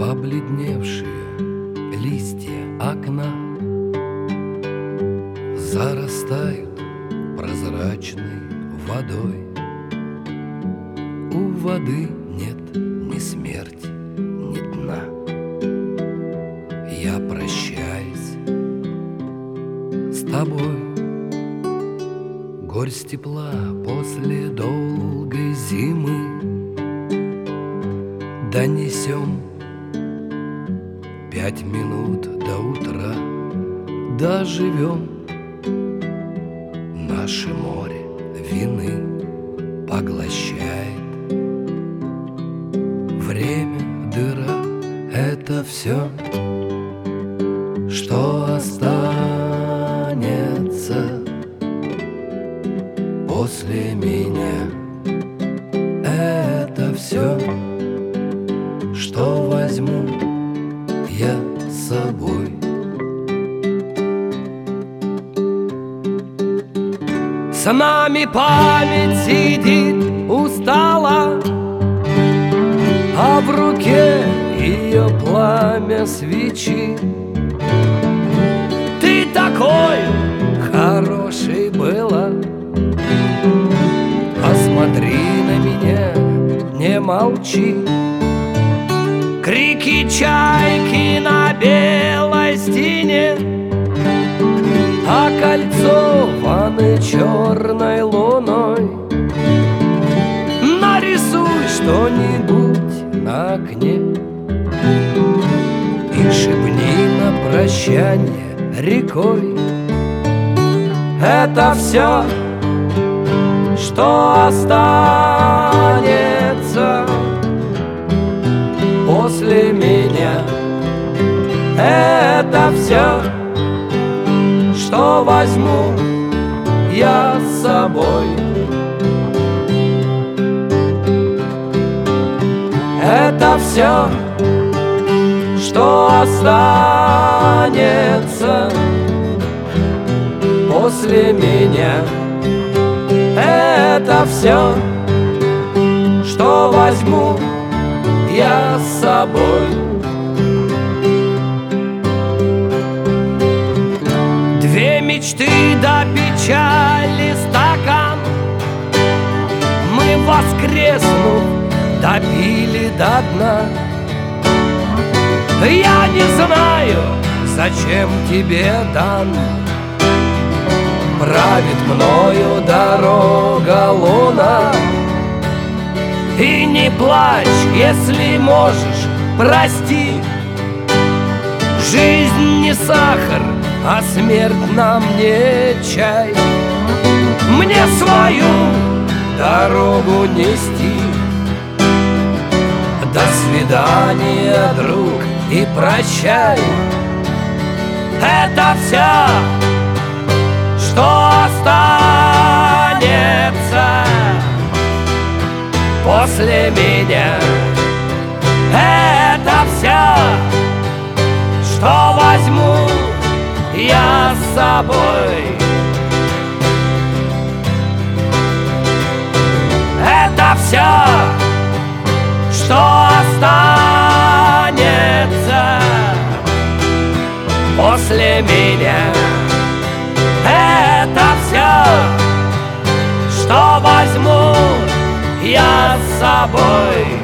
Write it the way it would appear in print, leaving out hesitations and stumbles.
Побледневшие листья окна зарастают прозрачной водой. У воды нет ни смерти, ни дна. Я прощаюсь с тобой. Горсть тепла после долгой зимы донесем 5 минут до утра. Доживем. Наше море вины поглощает. Время, дыра — это все, что останется после меня. Это все, что возьму я с собой. С нами память сидит устала, а в руке ее пламя свечи. Ты такой хороший была, посмотри на меня, не молчи. Крики чайки на белой стене, окольцованы черной луной. Нарисуй что-нибудь на окне и шепни на прощанье рекой. Это все, что останется после меня. Это все, что возьму я с собой. Это все, что останется после меня. Это все, что возьму я с собой. Две мечты до печали стакан мы, воскреснув, допили до дна. Я не знаю, зачем тебе дан. Правит мною дорога луна. И не плачь, если можешь, прости. Жизнь не сахар, а смерть нам не чай. Мне свою дорогу нести. До свидания, друг, и прощай. Это все, что останется после меня. Это все, что возьму я с собой. Это все, что останется после меня. Это все, что возьму я с собой.